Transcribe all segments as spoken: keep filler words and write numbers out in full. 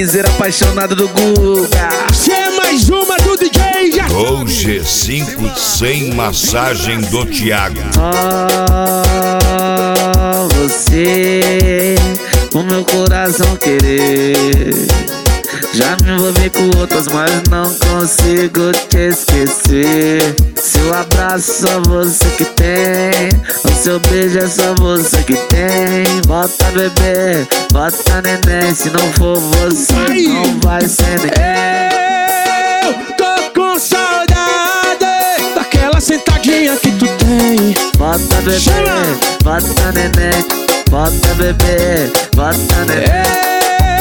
piseiro apaixonado do Guga. Cê é mais uma do D J já. O G cinco sem massagem do Thiago. Ah, você, o meu coração querer. Já me envolvi com outras, mas não consigo te esquecer. Seu abraço só você que tem, o seu beijo é só você que tem. Bota bebê, bota neném, se não for você Ai. não vai ser ninguém. Eu tô com saudade daquela sentadinha que tu tem. Bota bebê, Chama. bota neném, bota bebê, bota neném.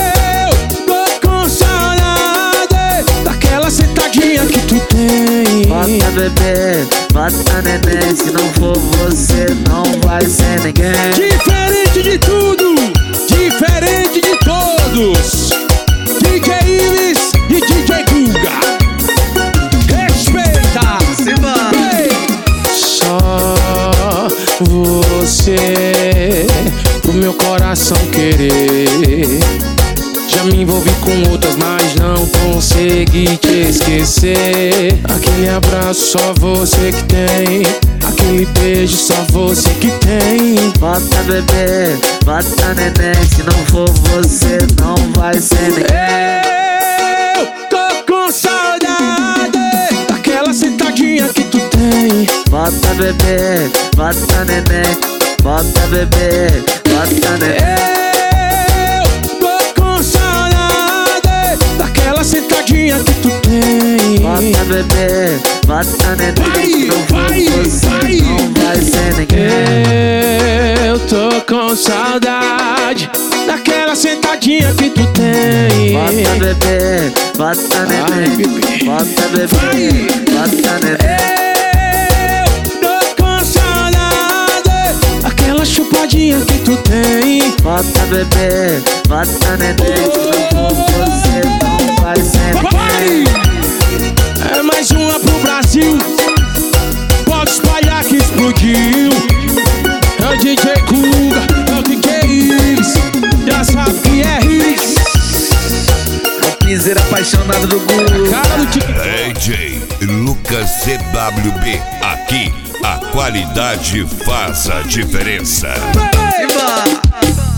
Sentadinha que tu tem. Bota bebê, bota neném, se não for você não vai ser ninguém. Diferente de tudo, diferente de todos, D J Ives e D J Guga. Respeita. Simba. Hey. Só você pro meu coração querer. Já me envolvi com outras, mas não consegui te esquecer. Aquele abraço só você que tem, aquele beijo só você que tem. Bota bebê, bota neném, se não for você não vai ser ninguém. Eu tô com saudade daquela sentadinha que tu tem. Bota bebê, bota neném, bota bebê, bota neném. Sentadinha que tu tem. Bota bebê, bota neném, se não for você vai. não vai ser ninguém. Eu tô com saudade daquela sentadinha que tu tem. Bota bebê, bota neném, bota bebê, bota neném. Eu tô com saudade daquela chupadinha que tu tem. Bota bebê, bota neném, se não for você não vai ser ninguém. É mais uma pro Brasil, pode espalhar que explodiu. É o D J Guga, é o D J Ives, já sabe que é Ives. O piseiro apaixonado do Guga. Cara do D J Lucas C W B. Aqui a qualidade faz a diferença. Simba.